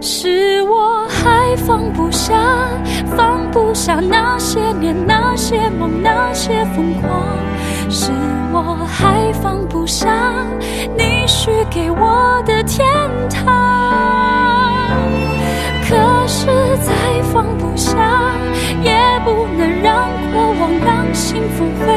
是我还放不下，放不下那些年，那些梦，那些疯狂。是我还放不下你许给我的天堂。可是再放不下，也不能让过往，让幸福回